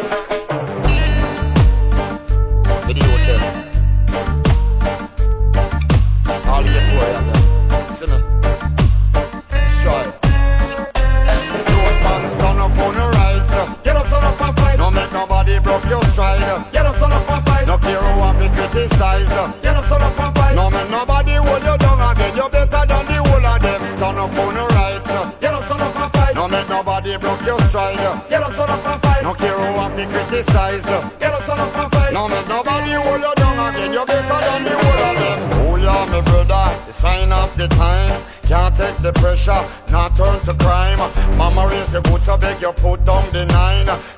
With the youth them. All the poor young them. Listen up. Destroy. Youth man stand up on the right. Get up, stand up and fight. No make nobody broke your stride. Get up, stand up and fight. No care who have been criticized. Get up, stand up and fight. No make nobody hold you down again. You're better than the whole of them. Stand up on the right. Get up, stand up and fight. No make nobody broke your stride. Get up, stand up and fight. No care who have been criticized. Get up, stand up and fight. No make nobody hold you down again. You're better than the whole of them. Oh yeah, my brother, the sign of the times. Can't take the pressure, not turn to crime. Mama raise your good, so beg you put down the 9.